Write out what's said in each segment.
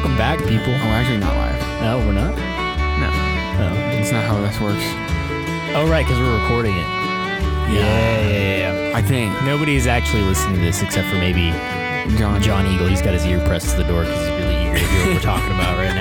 welcome back, people. Oh, actually not live. No, we're not? No. Oh. That's not how this works. Oh, right, because we're recording it. Yeah. I think. Nobody's actually listening to this except for maybe John Eagle. He's got his ear pressed to the door because he's really eager to hear what we're talking about right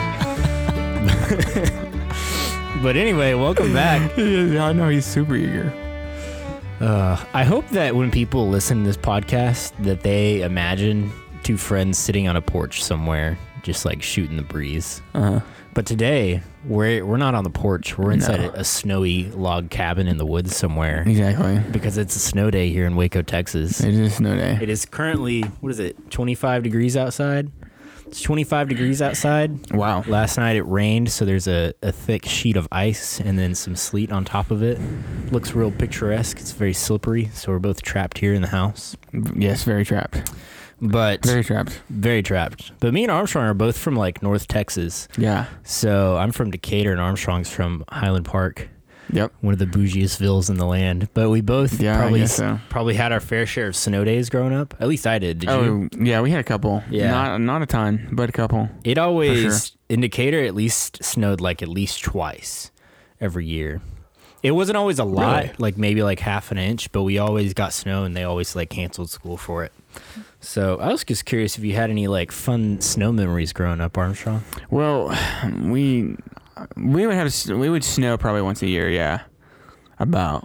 now. But anyway, welcome back. Yeah, I know, he's super eager. I hope that when people listen to this podcast that they imagine two friends sitting on a porch somewhere just like shooting the breeze. Uh-huh. But today, we're not on the porch. We're inside a snowy log cabin in the woods somewhere. Exactly. Because it's a snow day here in Waco, Texas. It is a snow day. It is currently, 25 degrees outside? It's 25 degrees outside. Wow. Last night it rained, so there's a thick sheet of ice and then some sleet on top of it. Looks real picturesque. It's very slippery, so we're both trapped here in the house. Yes, very trapped. But Very trapped. Very trapped. But me and Armstrong are both from like North Texas. Yeah. So I'm from Decatur and Armstrong's from Highland Park. Yep. One of the bougiest villas in the land. But we both probably had our fair share of snow days growing up. At least I did. Did you? Yeah, we had a couple. Yeah. Not a ton, but a couple. It always, in Decatur, at least snowed like at least twice every year. It wasn't always a lot, Really? like maybe like half an inch, but we always got snow and they always like canceled school for it. So I was just curious if you had any like fun snow memories growing up, Armstrong. Well, we would snow probably once a year, yeah. But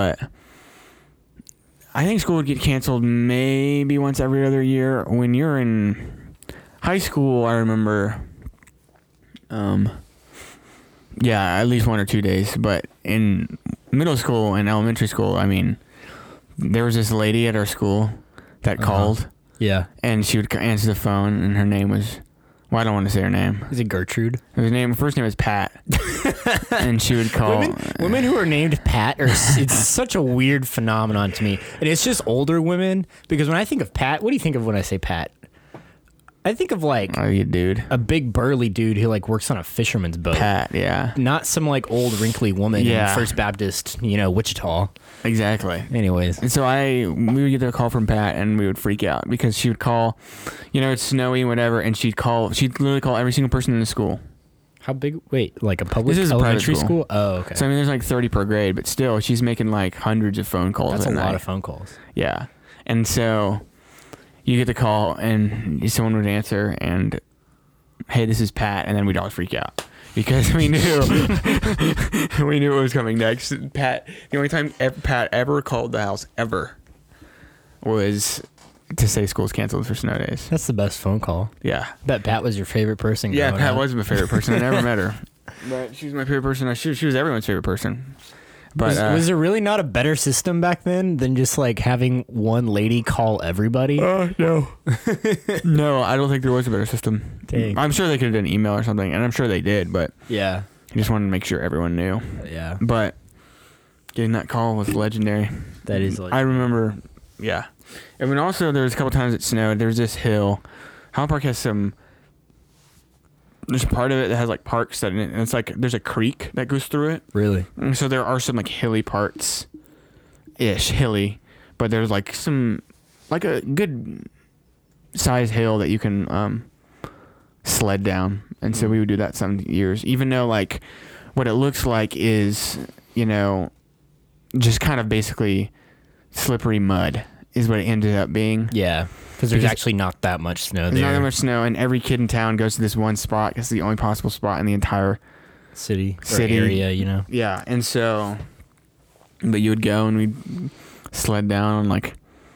I think school would get canceled maybe once every other year. When you're in high school, I remember at least 1 or 2 days, but in middle school and elementary school, I mean, there was this lady at our school that called. Yeah. And she would answer the phone, and her name was... Well, I don't want to say her name. Is it Gertrude? Her first name was Pat. And she would call... Women who are named Pat, it's such a weird phenomenon to me. And it's just older women, because when I think of Pat, what do you think of when I say Pat? I think of like you dude. A big burly dude who like works on a fisherman's boat. Pat, yeah. Not some like old wrinkly woman in First Baptist, Wichita. Exactly. Anyways. And so we would get a call from Pat and we would freak out because she would call, it's snowy, whatever, and she'd literally call every single person in the school. How big? Wait, like a public This is elementary a private school? Oh, okay. So I mean, there's like 30 per grade, but still, she's making like hundreds of phone calls. That's a night. lot of phone calls. Yeah. And so you get the call and someone would answer and, hey, this is Pat, and then we'd all freak out because we knew it was coming next. Pat, the only time Pat ever called the house ever was to say school's canceled for snow days. That's the best phone call. Yeah. Bet Pat was your favorite person. Yeah, Pat up. was my favorite person. I never met her, but she was my favorite person. She was everyone's favorite person. But was there really not a better system back then than just like having one lady call everybody? No. No, I don't think there was a better system. Dang. I'm sure they could have done email or something, and I'm sure they did, but Yeah. I just wanted to make sure everyone knew. Yeah. But getting that call was legendary. That is legendary. I remember, yeah. And then also there was a couple times it snowed. There's this hill. Highland Park has there's a part of it that has like parks and it's like there's a creek that goes through it. Really? And so there are some like hilly parts, hilly, but there's like like a good size hill that you can sled down. And so we would do that some years, even though like what it looks like is, just kind of basically slippery mud is what it ended up being. Yeah. Because there's actually not that much snow there. There's not that much snow, and every kid in town goes to this one spot. It's the only possible spot in the entire city or area, Yeah, and so, but you would go and we'd sled down on like,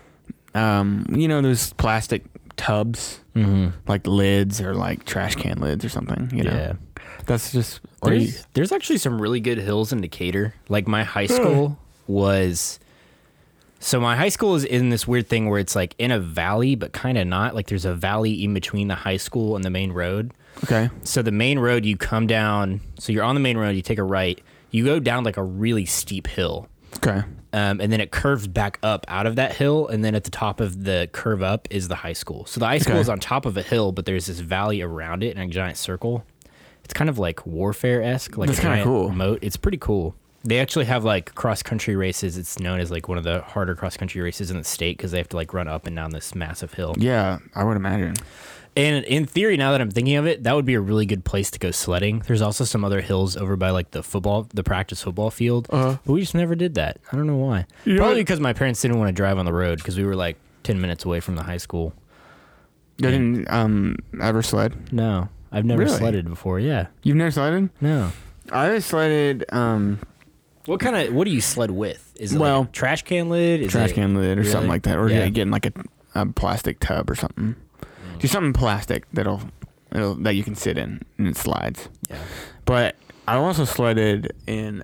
those plastic tubs, like lids or like trash can lids or something. Yeah. That's just. There's actually some really good hills in Decatur. Like my high school was. So my high school is in this weird thing where it's like in a valley, but kind of not. Like there's a valley in between the high school and the main road. Okay. So the main road, you come down. So you're on the main road, you take a right. You go down like a really steep hill. Okay. And then it curves back up out of that hill. And then at the top of the curve up is the high school. So the high school is on top of a hill, but there's this valley around it in a giant circle. It's kind of like warfare-esque. Like That's a kind of giant cool. moat. It's pretty cool. They actually have like cross-country races. It's known as like one of the harder cross-country races in the state because they have to like run up and down this massive hill. Yeah, I would imagine. And in theory, now that I'm thinking of it, that would be a really good place to go sledding. There's also some other hills over by like the practice football field, but we just never did that. I don't know why. Probably because my parents didn't want to drive on the road because we were like 10 minutes away from the high school. You didn't ever sled? No, I've never Really? sledded before. Yeah, You've never sledded? no. I sledded What do you sled with? Is it Well, like a trash can lid? Is trash it, can lid or really? something like that, or Yeah. getting like a plastic tub or something. Just something plastic that you can sit in and it slides. Yeah. But I also sledded in.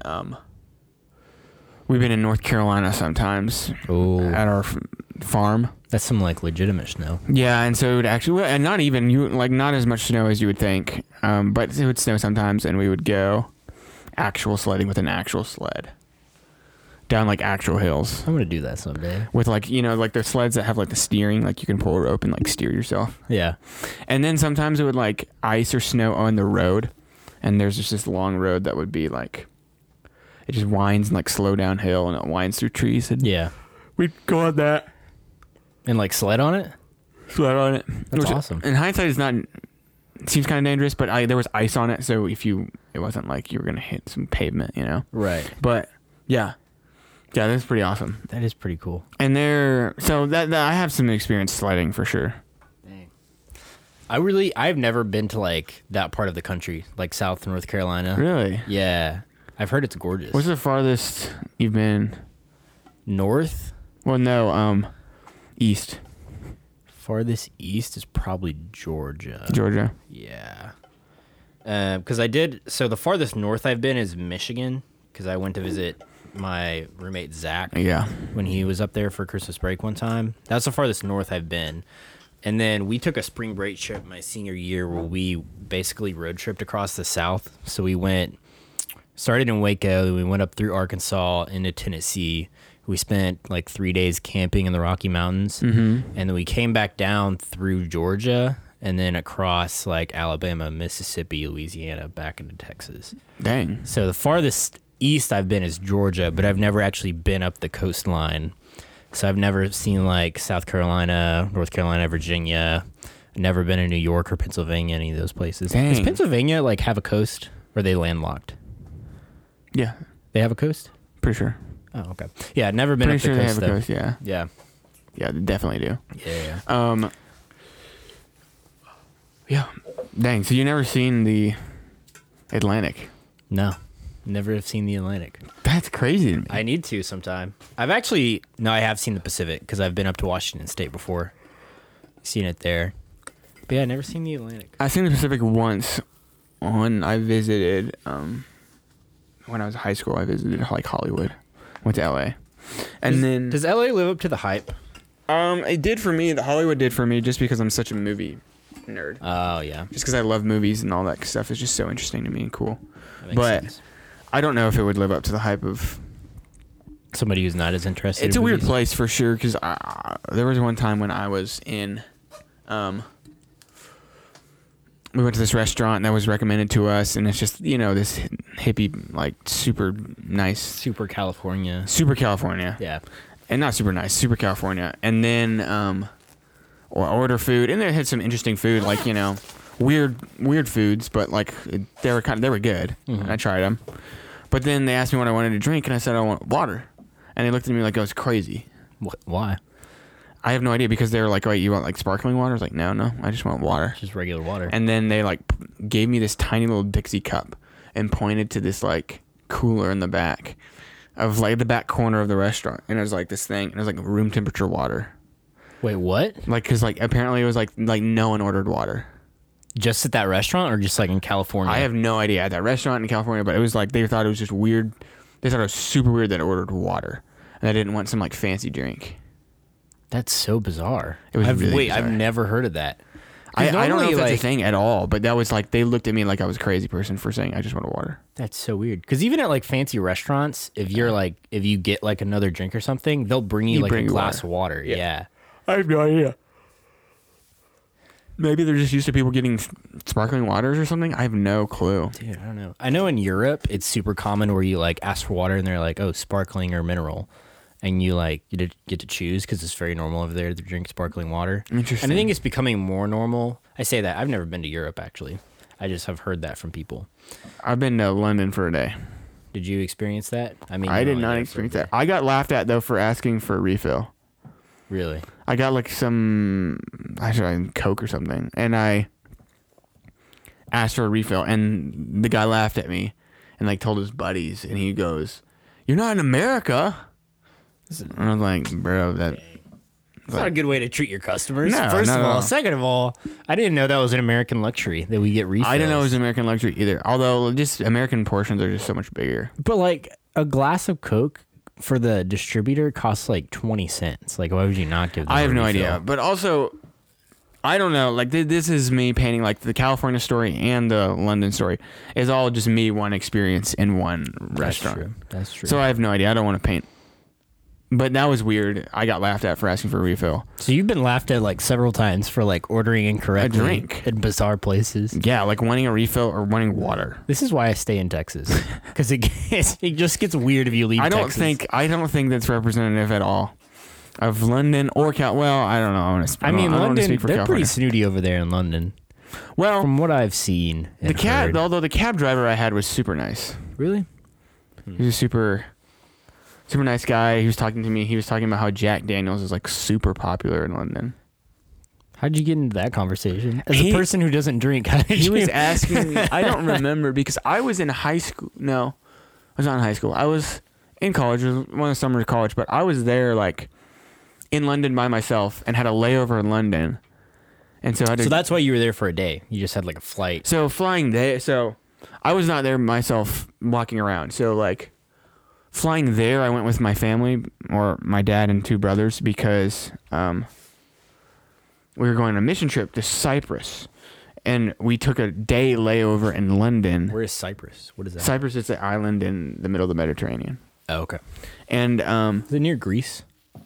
We've been in North Carolina sometimes Oh, at our farm. that's some like legitimate snow. Yeah, and so it would actually, and not even not as much snow as you would think, but it would snow sometimes, and we would go actual sledding with an actual sled down like actual hills I'm gonna do that someday. with like like the sleds that have like the steering, like you can pull a rope and like steer yourself. Yeah. And then sometimes it would like ice or snow on the road, and there's just this long road that would be like it just winds and like slow downhill, and it winds through trees, and Yeah. we'd go on that. And like sled on it? Sled on it. That's awesome. In hindsight, it seems kind of dangerous, but there was ice on it, so it wasn't like you were gonna hit some pavement, Right. But yeah, that's pretty awesome. That is pretty cool. And that I have some experience sledding for sure. Dang. I've never been to like that part of the country, like South North Carolina. Really? Yeah. I've heard it's gorgeous. What's the farthest you've been? North? Well, no, east Farthest east is probably Georgia. Georgia. Yeah. Because so the farthest north I've been is Michigan, because I went to visit my roommate Zach Yeah. when he was up there for Christmas break one time. That's the farthest north I've been. And then we took a spring break trip my senior year where we basically road tripped across the South. So we started in Waco, then we went up through Arkansas into Tennessee. We spent like 3 days camping in the Rocky Mountains. Mm-hmm. And then we came back down through Georgia and then across like Alabama, Mississippi, Louisiana, back into Texas. Dang. So the farthest east I've been is Georgia, but I've never actually been up the coastline. So I've never seen like South Carolina, North Carolina, Virginia. I've never been in New York or Pennsylvania, any of those places. Dang. Does Pennsylvania like have a coast, or are they landlocked? Yeah, They have a coast? pretty sure. Oh, okay. Yeah, I've never been Pretty up sure the they coast have a though. coast. Yeah, Yeah. yeah, they definitely do. Yeah. Yeah. Dang. So you never seen the Atlantic? No. Never have seen the Atlantic. That's crazy to me. I need to sometime. I have seen the Pacific because I've been up to Washington State before. Seen it there. But yeah, never seen the Atlantic. I seen the Pacific once when I visited. When I was in high school, I visited like Hollywood. Went to LA, and then Does LA live up to the hype? it did for me. The Hollywood did for me just because I'm such a movie nerd. Oh, yeah. Just because I love movies and all that stuff is just so interesting to me and cool. That makes But sense. I don't know if it would live up to the hype of. Somebody who's not as interested. It's in a weird movies? place for sure because there was one time when I was in. We went to this restaurant that was recommended to us, and it's just this hippie, like super nice, Super California. super California, Yeah. and not super nice, super California. And then or order food, and they had some interesting food, like weird foods, but like they were good. Mm-hmm. And I tried them, but then they asked me what I wanted to drink, and I said I want water, and they looked at me like I was crazy. Why? I have no idea because they were like, "Oh, you want like sparkling water?" I was like, "No, I just want water." Just regular water. And then they like gave me this tiny little Dixie cup and pointed to this like cooler in the back of like the back corner of the restaurant, and it was like this thing, and it was like room temperature water. Wait, what? Like, cause like apparently it was like no one ordered water. Just at that restaurant or just like in California? I have no idea at that restaurant in California, but it was like they thought it was just weird. They thought it was super weird that I ordered water, and I didn't want some like fancy drink. That's so bizarre. It was really I've bizarre. never heard of that. I don't know Normally, if that's a like- thing at all, but that was like they looked at me like I was a crazy person for saying I just want water. That's so weird. Because even at like fancy restaurants, if you get like another drink or something, they'll bring you like bring a you glass water. of water. Yeah. I have no idea. Maybe they're just used to people getting sparkling waters or something. I have no clue. Dude, I don't know. I know in Europe it's super common where you like ask for water and they're like, oh, sparkling or mineral. And you get to choose because it's very normal over there to drink sparkling water. Interesting. And I think it's becoming more normal. I say that. I've never been to Europe, actually. I just have heard that from people. I've been to London for a day. Did you experience that? I mean, I you're did only not there for a experience day. that. I got laughed at, though, for asking for a refill. Really? I got like some, Coke or something, and I asked for a refill, and the guy laughed at me and like told his buddies, and he goes, "You're not in America." And I was like, bro, It's not a good way to treat your customers. No, First not of at all. all. Second of all, I didn't know that was an American luxury that we get refills. I didn't know it was American luxury either. Although just American portions are just so much bigger. But like a glass of Coke for the distributor costs like 20 cents. Like, why would you not give them I have a no refill? idea. But also, I don't know. Like this is me painting like the California story and the London story is all just me one experience in one restaurant. That's true. So I have no idea. I don't want to paint. But that was weird. I got laughed at for asking for a refill. So you've been laughed at like several times for like ordering incorrectly A drink. in bizarre places. Yeah, like wanting a refill or wanting water. This is why I stay in Texas, because it just gets weird if you leave. I don't Texas. think that's representative at all of London or Cal. Well, I don't know. I want to. I mean, don't wanna London. speak for They're California. pretty snooty over there in London, Well, from what I've seen. the cab. Although the cab driver I had was super nice. Really? He was a super nice guy. He was talking to me. He was talking about how Jack Daniels is like super popular in London. How'd you get into that conversation? As He- a person who doesn't drink, how did He you? was asking me. I don't remember because I was in high school. No, I was not in high school. I was in college. It was one of the summers of college, but I was there like in London by myself and had a layover in London, and so I had to. So that's why you were there for a day. You just had like a flight. So flying there. So I was not there myself walking around. So like flying there, I went with my family or my dad and two brothers because we were going on a mission trip to Cyprus, and we took a day layover in London. Where is Cyprus? What is that? Cyprus is an island in the middle of the Mediterranean, Oh, okay. and Is it near Greece?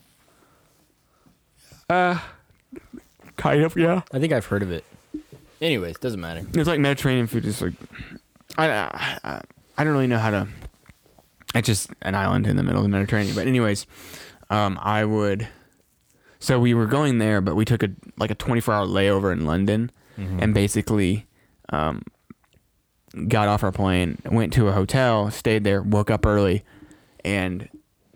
kind of, yeah. I think I've heard of it. Anyways, doesn't matter. It's like Mediterranean food. Is like I don't really know how to. It's just an island in the middle of the Mediterranean. But anyways, I would. So we were going there, but we took a 24-hour layover in London, and basically, got off our plane, went to a hotel, stayed there, woke up early, and,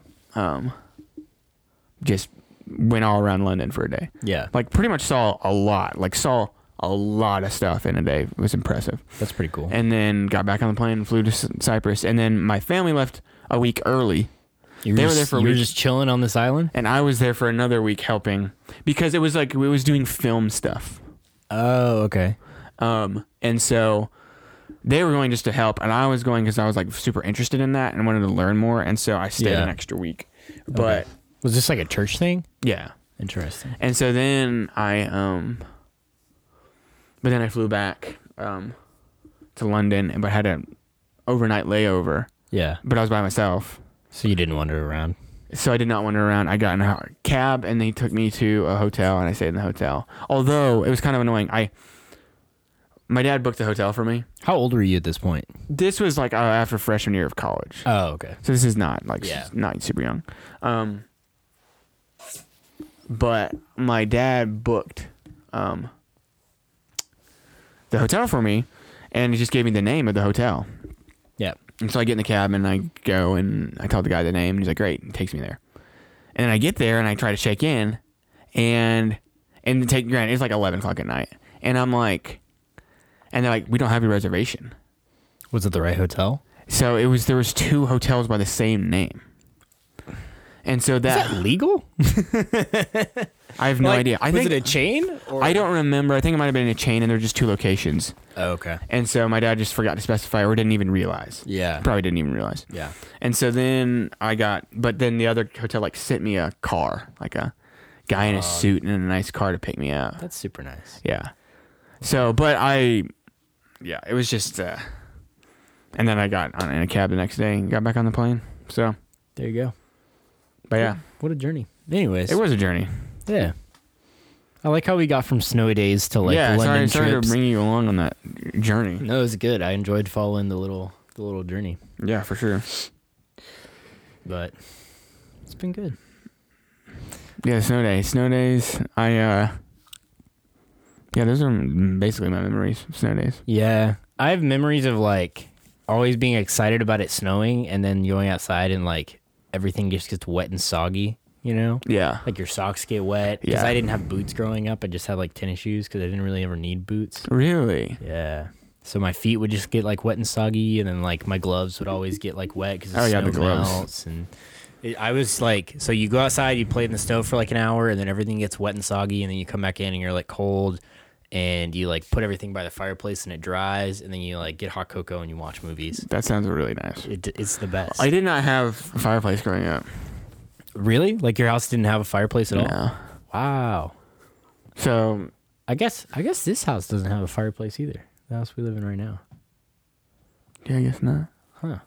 just went all around London for a day. Yeah, Like pretty much saw a lot. Like saw a lot of stuff in a day. It was impressive. that's pretty cool. And then got back on the plane and flew to Cyprus. And then my family left a week early. You they were there for a you were week. just chilling on this island. And I was there for another week helping because it was like we was doing film stuff. Oh, okay. And so they were going just to help, and I was going because I was like super interested in that and wanted to learn more. And so I stayed Yeah. an extra week. But Was this like a church thing? yeah. Interesting. And so then but then I flew back to London, but had an overnight layover. Yeah. But I was by myself. So you didn't wander around. So I did not wander around. I got in a cab, and they took me to a hotel, and I stayed in the hotel. Although it was kind of annoying. My dad booked the hotel for me. How old were you at this point? This was like after freshman year of college. Oh, okay. So this is not like Yeah. not super young. But my dad booked the hotel for me, and he just gave me the name of the hotel. Yeah. And so I get in the cab and I go and I tell the guy the name, and he's like, "Great," and takes me there. And then I get there and I try to check in, and granted it's like 11 o'clock at night, and I'm like, and they're like, "We don't have your reservation." Was it the right hotel? So there was two hotels by the same name. And so Is that legal? I have no idea. I was think it a chain? Or? I don't remember. I think it might have been a chain, and there were just two locations. Oh, okay. And so my dad just forgot to specify, or didn't even realize. Yeah. Probably didn't even realize. Yeah. And so then but then the other hotel like sent me a car, like a guy in a suit and in a nice car to pick me up. That's super nice. Yeah. So, but it was just, and then I got in a cab the next day and got back on the plane. So, There you go. but yeah, What a journey. Anyways. it was a journey. Yeah. I like how we got from snowy days to like London sorry to trips. bring you along on that journey. No, it was good. I enjoyed following the little journey, Yeah, for sure. but it's been good. Yeah, snow days. I Yeah, those are basically my memories of snow days. Yeah. I have memories of like always being excited about it snowing and then going outside and like everything just gets wet and soggy, you know? Yeah. Like your socks get wet. Because Yeah. I didn't have boots growing up. I just had like tennis shoes because I didn't really ever need boots. Really? Yeah. So my feet would just get like wet and soggy, and then like my gloves would always get like wet because the gloves. melts. And I was like, so you go outside, you play in the snow for like an hour, and then everything gets wet and soggy, and then you come back in and you're like cold, and you like put everything by the fireplace and it dries, and then you like get hot cocoa and you watch movies. That sounds really nice. It's the best. I did not have a fireplace growing up. Really? Like your house didn't have a fireplace at all? No. Wow. So I guess this house doesn't have a fireplace either. The house we live in right now. yeah, I guess not. Huh.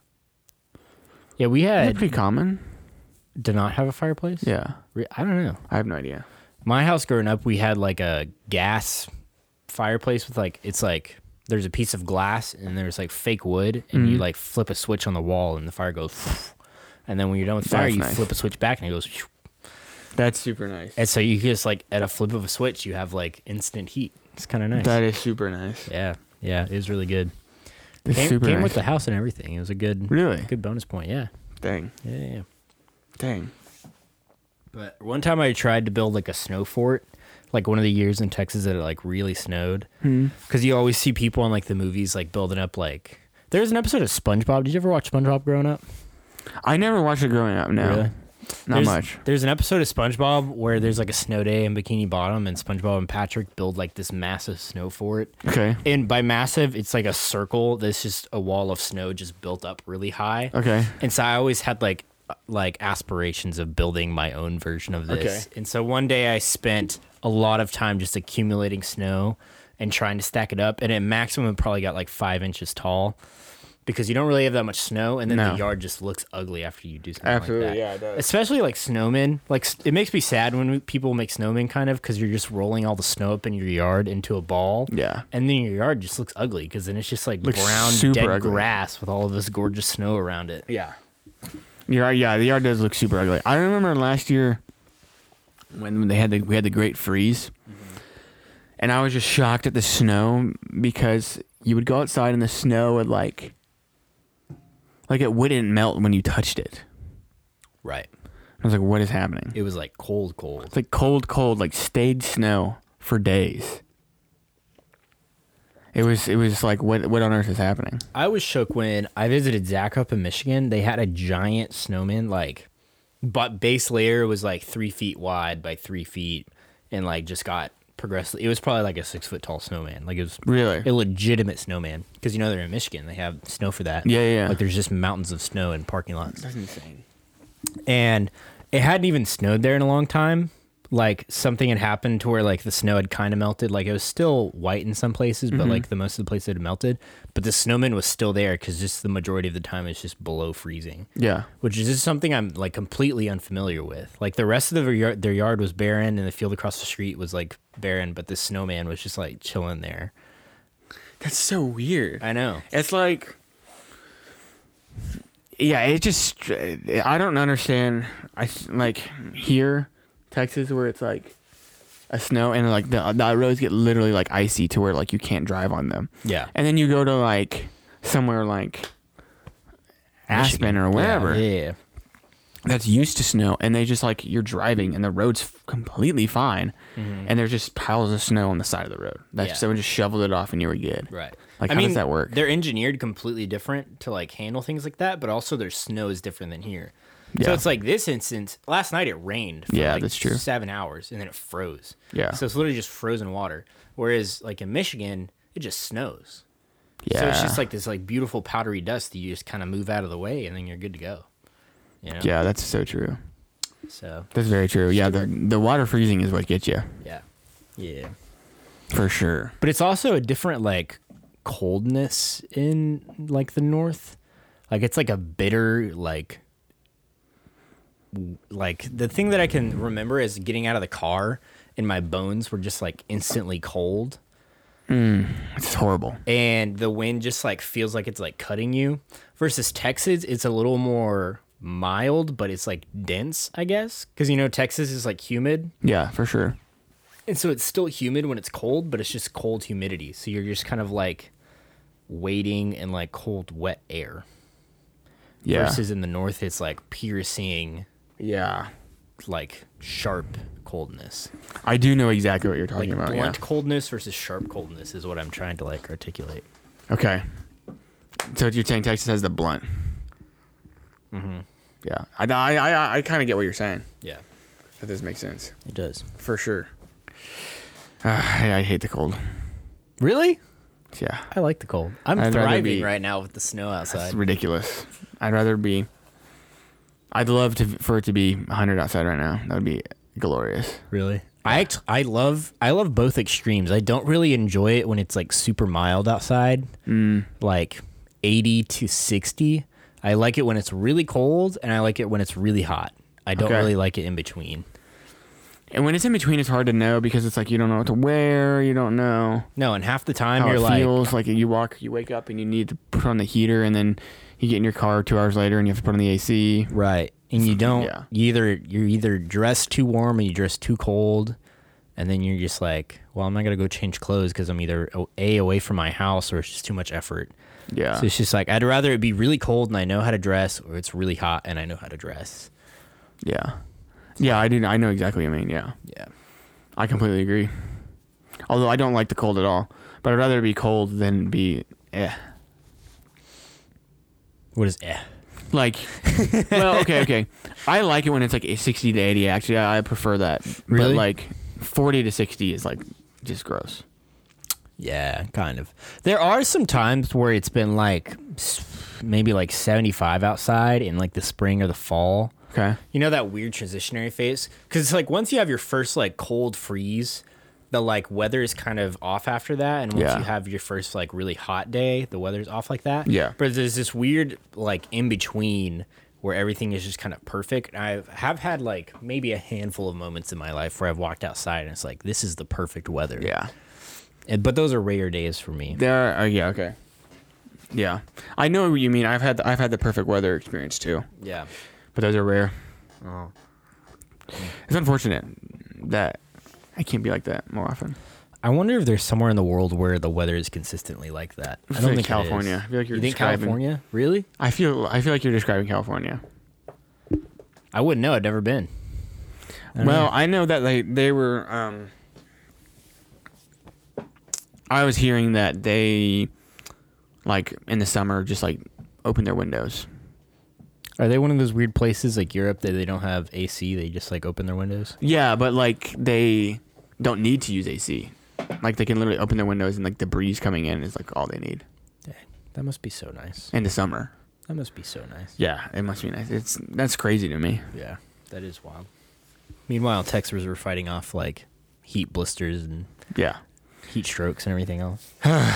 Yeah, we Is that had pretty common? did not have a fireplace. Yeah. I don't know. I have no idea. My house growing up, we had like a gas fireplace with like it's like there's a piece of glass and there's like fake wood, and you like flip a switch on the wall and the fire goes, and then when you're done with fire, That's you nice. flip a switch back and it goes. That's super nice. And so you just like at a flip of a switch, you have like instant heat. It's kind of nice. That is super nice. Yeah, it was really good. It's Came super nice. with the house and everything. It was a good, Really? good bonus point. Yeah, Dang. yeah. Dang. But one time I tried to build like a snow fort, like one of the years in Texas that it like really snowed. Because you always see people in like the movies like building up like. There's an episode of SpongeBob. Did you ever watch SpongeBob growing up? I never watched it growing up. No. Really? Not much. There's an episode of SpongeBob where there's like a snow day in Bikini Bottom, and SpongeBob and Patrick build like this massive snow fort. Okay. And by massive, it's like a circle that's just a wall of snow just built up really high. Okay. And so I always had like aspirations of building my own version of this. Okay. And so one day I spent a lot of time just accumulating snow and trying to stack it up. And at maximum, it probably got like 5 inches tall because you don't really have that much snow. And then No. the yard just looks ugly after you do something Absolutely, like that. yeah, it does. Especially like snowmen. Like it makes me sad when people make snowmen kind of because you're just rolling all the snow up in your yard into a ball. Yeah. And then your yard just looks ugly because then it's just like Looks brown, super dead ugly. grass with all of this gorgeous snow around it. Yeah. Yeah, the yard does look super ugly. I remember last year when we had the Great Freeze, and I was just shocked at the snow because you would go outside and the snow would like it wouldn't melt when you touched it. Right. I was like, what is happening? It was like cold. It's like cold, like stayed snow for days. It was like, what on earth is happening? I was shook when I visited Zach up in Michigan. They had a giant snowman, but base layer was like 3 feet wide by 3 feet, and like just got progressively. It was probably like a 6 foot tall snowman. Like it was Really? a legitimate snowman because they're in Michigan. They have snow for that. Yeah. Like there's just mountains of snow in parking lots, That's insane. and it hadn't even snowed there in a long time. Like something had happened to where like the snow had kind of melted. Like it was still white in some places, but like the most of the places had melted. But the snowman was still there because just the majority of the time it's just below freezing, Yeah. which is just something I'm like completely unfamiliar with. Like the rest of their yard was barren, and the field across the street was like barren, but the snowman was just like chilling there. That's so weird. I know. It's like, yeah, it just, I don't understand. Like here, Texas, where it's like a snow and like the roads get literally like icy to where like you can't drive on them. Yeah. And then you go to like somewhere like Aspen or wherever Yeah. that's used to snow, and they just like, you're driving and the road's completely fine, and there's just piles of snow on the side of the road. That's Yeah. someone just shoveled it off and you were good. Right. Like, how does that work? They're engineered completely different to like handle things like that, but also their snow is different than here. So Yeah. it's like this instance, last night it rained for Yeah, like that's true. 7 hours and then it froze. Yeah. So it's literally just frozen water. Whereas like in Michigan, it just snows. Yeah. So it's just like this like beautiful powdery dust that you just kind of move out of the way and then you're good to go. You know? Yeah, that's so true. So That's very true. Yeah, the water freezing is what gets you, yeah. Yeah. for sure. But it's also a different like coldness in like the north. Like it's like a bitter like the thing that I can remember is getting out of the car and my bones were just like instantly cold, It's horrible. and the wind just like feels like it's like cutting you. Versus Texas, it's a little more mild, but it's like dense, I guess, because Texas is like humid. Yeah, for sure. And so it's still humid when it's cold, but it's just cold humidity. So you're just kind of like waiting in like cold, wet air. Yeah. Versus in the north, it's like piercing, Yeah. like sharp coldness. I do know exactly what you're Like talking about. blunt Yeah. coldness versus sharp coldness is what I'm trying to like articulate. Okay. So you're saying Texas has the blunt. Mm-hmm. Yeah. I kind of get what you're saying. Yeah, That does make sense. it does. For sure. I hate the cold. Really? Yeah. I like the cold. I'm I'd rather thriving be- right now with the snow It's outside. ridiculous. I'd love for it to be 100 outside right now. That would be glorious. Really? I love both extremes. I don't really enjoy it when it's like super mild outside, like 80 to 60. I like it when it's really cold, and I like it when it's really hot. I don't Okay. really like it in between. And when it's in between, it's hard to know because it's like you don't know what to wear. You don't know No, and half the time how you're it like, feels. Like you wake up and you need to put on the heater, and then you get in your car 2 hours later and you have to put on the AC. right, and you don't. Yeah. You're either dressed too warm or you dress too cold, and then you're just like, well, I'm not gonna go change clothes because I'm either away from my house or it's just too much effort. Yeah. So it's just like I'd rather it be really cold and I know how to dress, or it's really hot and I know how to dress. Yeah. Yeah, I do. I know exactly what you mean. Yeah. Yeah. I completely agree. Although I don't like the cold at all. But I'd rather it be cold than be What is eh? Like, well, okay. I like it when it's like 60 to 80. Actually, I prefer that. Really? But like 40 to 60 is like just gross. Yeah, kind of. There are some times where it's been like maybe like 75 outside in like the spring or the fall. Okay. You know that weird transitionary phase? Because it's like once you have your first like cold freeze, the like weather is kind of off after that, and once Yeah. you have your first like really hot day, the weather's off like that. Yeah. But there's this weird like in between where everything is just kind of perfect. I have had like maybe a handful of moments in my life where I've walked outside and it's like this is the perfect weather. Yeah. But those are rare days for me. There are, yeah, okay. Yeah. I know what you mean. I've had the perfect weather experience too. Yeah. But those are rare. Oh. It's unfortunate that I can't be like that more often. I wonder if there's somewhere in the world where the weather is consistently like that. I feel don't like think California. It is. I feel like you're you think describing- California? Really? I feel like you're describing California. I wouldn't know. I've never been. Well, I know that they were. I was hearing that they, like in the summer, just like open their windows. Are they one of those weird places like Europe that they don't have AC? They just like open their windows? Yeah, but like they don't need to use AC. Like they can literally open their windows and like the breeze coming in is like all they need Dang, that must be so nice. in the summer. That must be so nice. Yeah, it must be nice. That's crazy to me. Yeah, that is wild. Meanwhile, Texans were fighting off like heat blisters and Yeah, heat strokes and everything else.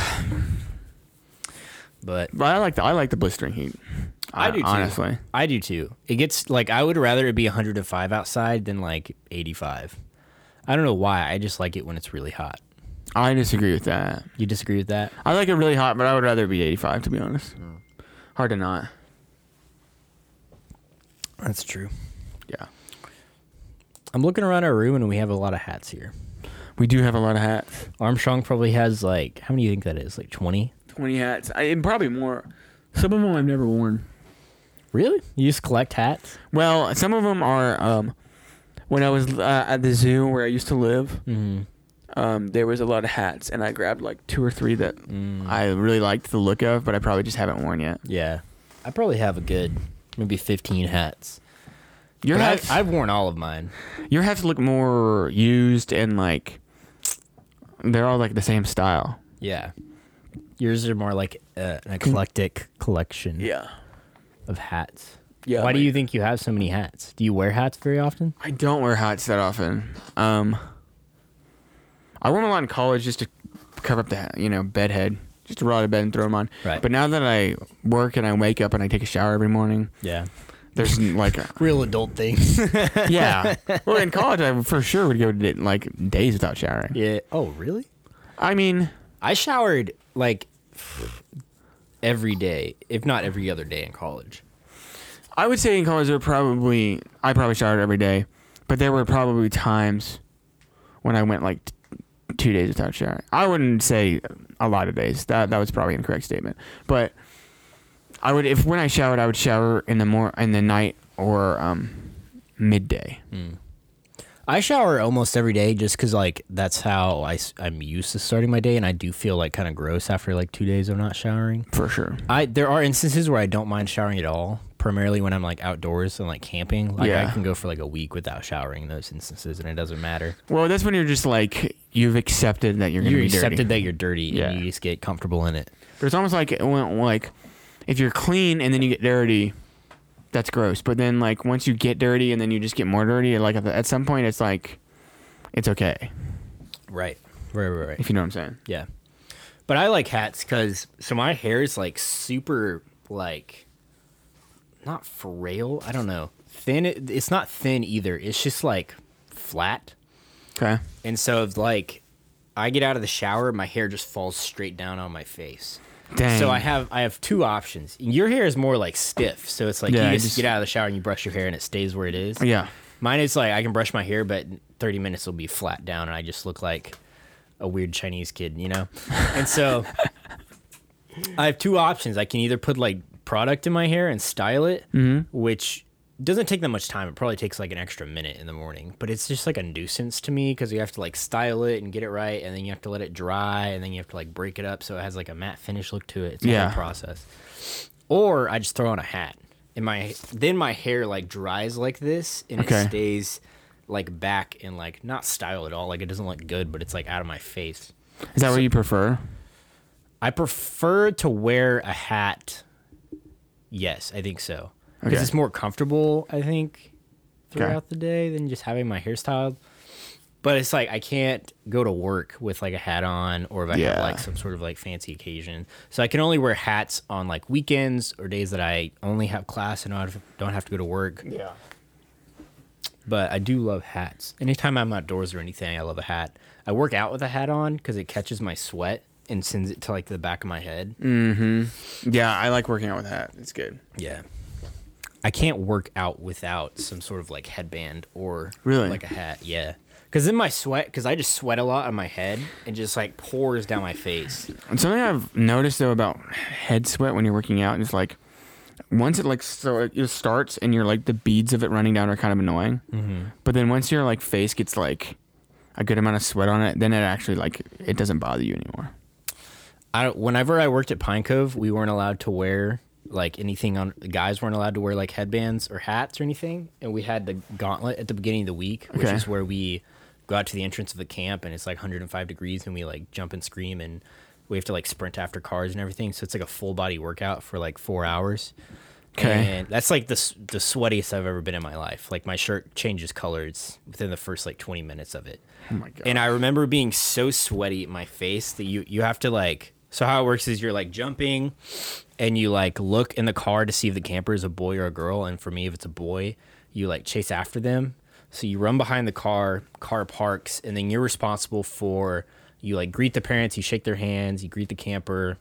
But but I like the blistering heat. I do too. Honestly. I do too. It gets like I would rather it be 105 outside than like 85. I don't know why. I just like it when it's really hot. I disagree with that. You disagree with that? I like it really hot, but I would rather it be 85 to be honest. Hard to not. That's true. Yeah. I'm looking around our room and we have a lot of hats here. We do have a lot of hats. Armstrong probably has like, how many do you think that is? Like 20? 20 hats. Probably more. Some of them I've never worn. Really? You just collect hats? Well, some of them are when I was at the zoo where I used to live. Mm-hmm. There was a lot of hats, and I grabbed like 2 or 3 that I really liked the look of, but I probably just haven't worn yet. Yeah. I probably have a good maybe 15 hats. Your But hats, I've worn all of mine. your hats look more used and like they're all like the same style. Yeah. Yours are more like an eclectic collection of hats. Yeah. Why do you think you have so many hats? Do you wear hats very often? I don't wear hats that often. I wore them a lot in college just to cover up the bed head, just to roll out of bed and throw them on. Right. But now that I work and I wake up and I take a shower every morning, Yeah. there's like Real adult things. yeah. Well, in college I for sure would go like days without showering. Yeah. Oh, really? I mean, I showered like every day, if not every other day in college. I would say in college I probably showered every day, but there were probably times when I went like 2 days without showering. I wouldn't say a lot of days. That was probably an incorrect statement. But I would, if when I showered, I would shower in the night or midday. I shower almost every day just because, like, that's how I'm used to starting my day, and I do feel, like, kind of gross after, like, 2 days of not showering. For sure. There are instances where I don't mind showering at all, primarily when I'm, like, outdoors and, like, camping. Like, Yeah. I can go for, like, a week without showering in those instances, and it doesn't matter. Well, that's when you're just, like, you've accepted that you're going to be dirty. You accepted that you're dirty, Yeah. and you just get comfortable in it. But it's almost like, if you're clean and then you get dirty, that's gross. But then, like, once you get dirty and then you just get more dirty, like, at some point, it's like, it's okay. Right. If you know what I'm saying. Yeah. But I like hats because, so my hair is, like, super, like, not frail. I don't know. Thin. It's not thin either. It's just, like, flat. Okay. And so, if, like, I get out of the shower, my hair just falls straight down on my face. Dang. So I have two options. Your hair is more, like, stiff. So it's like Yeah, you just get out of the shower and you brush your hair and it stays where it is. Yeah. Mine is like I can brush my hair, but 30 minutes will be flat down, and I just look like a weird Chinese kid, you know? And so I have two options. I can either put like product in my hair and style it, which doesn't take that much time. It probably takes like an extra minute in the morning, but it's just like a nuisance to me because you have to like style it and get it right, and then you have to let it dry, and then you have to like break it up so it has like a matte finish look to it. It's a whole process. Or I just throw on a hat. Then my hair like dries like this, and it stays like back and like not style at all. Like it doesn't look good, but it's like out of my face. Is that what you prefer? I prefer to wear a hat. Yes, I think so. Because it's more comfortable, I think, throughout the day than just having my hair styled. But it's like I can't go to work with like a hat on, or if I have like some sort of like fancy occasion. So I can only wear hats on like weekends or days that I only have class and don't have to go to work. Yeah. But I do love hats. Anytime I'm outdoors or anything, I love a hat. I work out with a hat on because it catches my sweat and sends it to like the back of my head. Mm-hmm. Yeah, I like working out with a hat. It's good. Yeah. I can't work out without some sort of like headband or like a hat. Yeah. Because in my sweat, because I just sweat a lot on my head and just like pours down my face. And something I've noticed though about head sweat when you're working out is like once it like it starts and you're like the beads of it running down are kind of annoying. Mm-hmm. But then once your like face gets like a good amount of sweat on it, then it actually like it doesn't bother you anymore. Whenever I worked at Pine Cove, we weren't allowed to wear like anything on. The guys weren't allowed to wear like headbands or hats or anything, and we had the gauntlet at the beginning of the week, which is where we go out to the entrance of the camp, and it's like 105 degrees, and we like jump and scream, and we have to like sprint after cars and everything. So it's like a full body workout for like 4 hours. Okay, and that's like the sweatiest I've ever been in my life. Like my shirt changes colors within the first like 20 minutes of it. Oh my god! And I remember being so sweaty in my face that you have to like. So how it works is you're like jumping and you like look in the car to see if the camper is a boy or a girl. And for me, if it's a boy, you like chase after them. So you run behind the car parks, and then you're responsible for, you like greet the parents, you shake their hands, you greet the camper,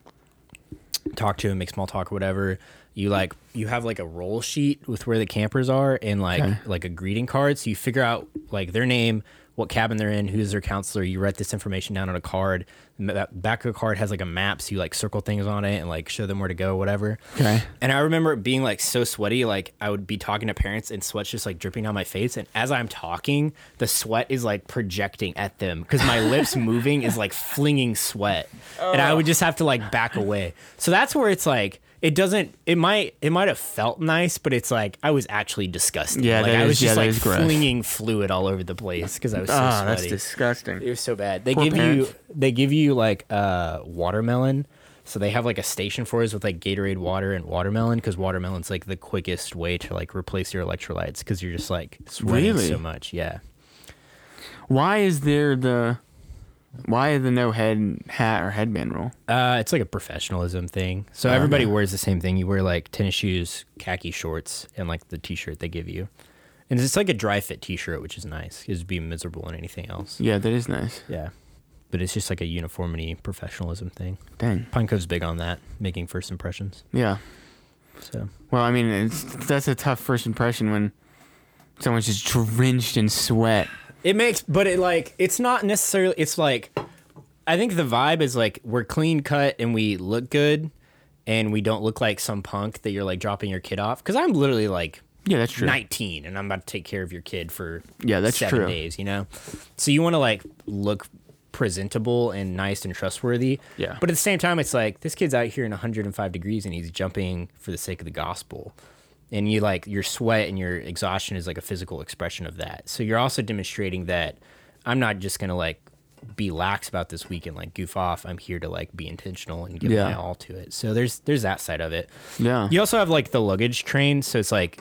talk to him, make small talk or whatever. You have like a roll sheet with where the campers are and like a greeting card. So you figure out like their name, what cabin they're in, who's their counselor. You write this information down on a card. That back of the card has like a map, so you like circle things on it and like show them where to go, whatever. Okay. And I remember it being like so sweaty, like I would be talking to parents and sweat's just like dripping down my face. And as I'm talking, the sweat is like projecting at them because my lips moving is like flinging sweat, and I would just have to like back away. So that's where it's like. It might have felt nice, but it's like I was actually disgusted. Yeah, like I was just like gross. flinging fluid all over the place because I was so sweaty. That's disgusting. It was so bad. They give you like watermelon. So they have like a station for us with like Gatorade water and watermelon, because watermelon's like the quickest way to like replace your electrolytes because you're just like sweating so much. Yeah. Why is the no hat or headband rule? It's like a professionalism thing. So everybody wears the same thing. You wear like tennis shoes, khaki shorts, and like the t-shirt they give you. And it's like a dry fit t-shirt, which is nice. It'd be miserable in anything else. Yeah, that is nice. Yeah. But it's just like a uniformity professionalism thing. Dang. Pine Cove's big on that, making first impressions. Yeah. So. Well, I mean, that's a tough first impression when someone's just drenched in sweat. It makes, but it like, it's not necessarily, it's like, I think the vibe is like, we're clean cut and we look good and we don't look like some punk that you're like dropping your kid off. Cause I'm literally like, Yeah, that's true. 19 and I'm about to take care of your kid for that's 7 true. days, you know? So you want to like look presentable and nice and trustworthy. Yeah. But at the same time, it's like, this kid's out here in 105 degrees and he's jumping for the sake of the gospel. And you like, your sweat and your exhaustion is like a physical expression of that. So you're also demonstrating that I'm not just going to like be lax about this week and like goof off. I'm here to like be intentional and give my all to it. So there's that side of it. Yeah. You also have like the luggage train. So it's like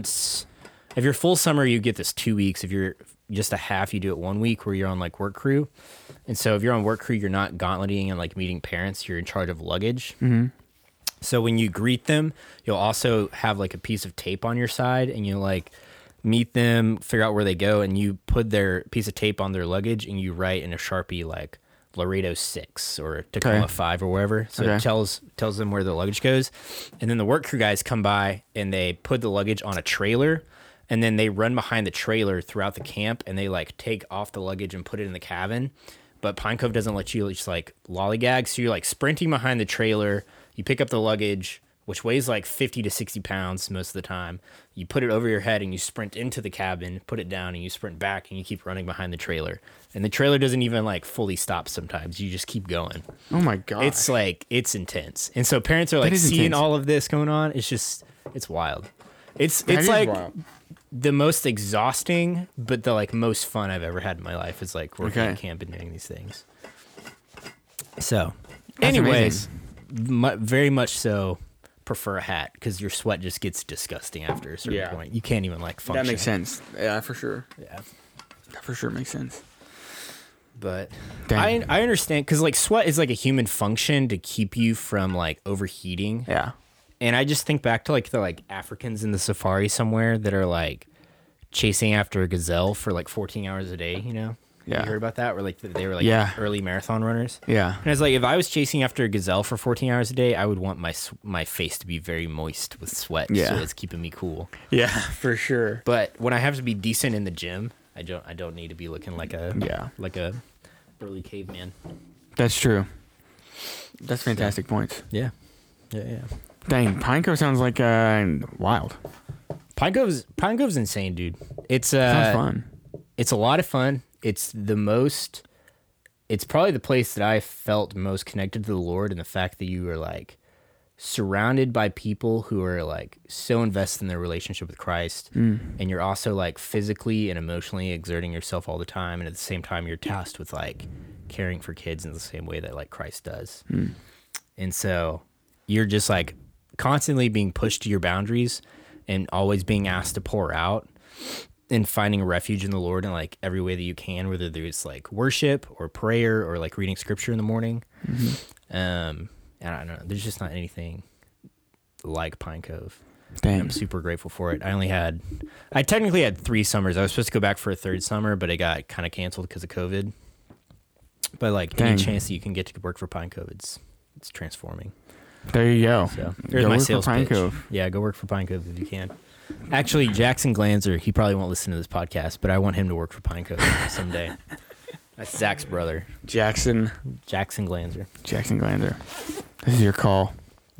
if you're full summer, you get this 2 weeks. If you're just a half, you do it 1 week where you're on like work crew. And so if you're on work crew, you're not gauntleting and like meeting parents. You're in charge of luggage. Mm-hmm. So when you greet them, you'll also have like a piece of tape on your side and you like meet them, figure out where they go, and you put their piece of tape on their luggage and you write in a Sharpie like Laredo 6 or Tacoma 5 or wherever. So it tells them where the luggage goes. And then the work crew guys come by and they put the luggage on a trailer and then they run behind the trailer throughout the camp and they like take off the luggage and put it in the cabin. But Pine Cove doesn't let you just like lollygag. So you're like sprinting behind the trailer. You pick up the luggage, which weighs like 50 to 60 pounds most of the time. You put it over your head and you sprint into the cabin, put it down, and you sprint back and you keep running behind the trailer. And the trailer doesn't even like fully stop sometimes. You just keep going. Oh my God. It's like, it's intense. And so parents are like seeing all of this going on. It's just, it's wild. It's like wild. The most exhausting, but the like most fun I've ever had in my life is like working at camp and doing these things. So, anyways, very much so prefer a hat because your sweat just gets disgusting after a certain point. You can't even like function. That makes sense. Yeah, for sure. Yeah, that for sure makes sense. But I understand because like sweat is like a human function to keep you from like overheating. Yeah. And I just think back to like the like Africans in the safari somewhere that are like chasing after a gazelle for like 14 hours a day, you know? Yeah. You heard about that? Where like they were like early marathon runners. Yeah. And it's like if I was chasing after a gazelle for 14 hours a day, I would want my face to be very moist with sweat. Yeah. So it's keeping me cool. Yeah, for sure. But when I have to be decent in the gym, I don't need to be looking like a early caveman. That's true. That's fantastic points. Yeah. Dang, Pine Cove sounds like wild. Pine Cove's insane, dude. It's sounds fun. It's a lot of fun. It's probably the place that I felt most connected to the Lord, and the fact that you are like surrounded by people who are like so invested in their relationship with Christ, and you're also like physically and emotionally exerting yourself all the time, and at the same time you're tasked with like caring for kids in the same way that like Christ does. And so you're just like constantly being pushed to your boundaries and always being asked to pour out and finding a refuge in the Lord in like every way that you can, whether there's like worship or prayer or like reading scripture in the morning. And I don't know, there's just not anything like Pine Cove. Dang. I'm super grateful for it. I technically had 3 summers. I was supposed to go back for a 3rd summer, but it got kind of canceled because of COVID. But like any chance that you can get to work for Pine Cove, it's transforming. There you go. So there's my sales pitch. Yeah, go work for Pine Cove if you can. Actually, Jackson Glanzer, he probably won't listen to this podcast, but I want him to work for Pine Cove someday. That's Zach's brother. Jackson Glanzer. This is your call.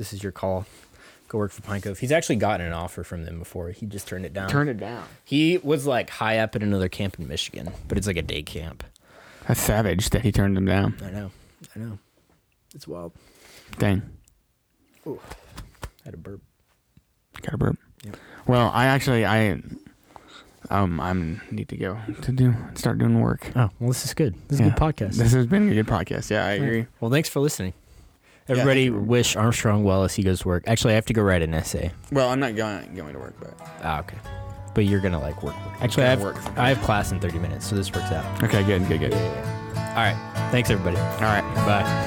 Go work for Pine Cove. He's actually gotten an offer from them before. He just turned it down. Down. He was like high up at another camp in Michigan, but it's like a day camp. That's savage that he turned them down. I know. It's wild. Dang. Ooh. Had a burp. Got a burp. Yep. Well, I need to go to start doing work. Oh, well, this is good. This is a good podcast. This has been a good podcast. Yeah, I agree. Well, thanks for listening. Everybody wish Armstrong well as he goes to work. Actually, I have to go write an essay. Well, I'm not going to work, but... Okay. But you're going to like work. Actually, I have class in 30 minutes, so this works out. Okay, good. Yeah. All right. Thanks, everybody. All right. Bye.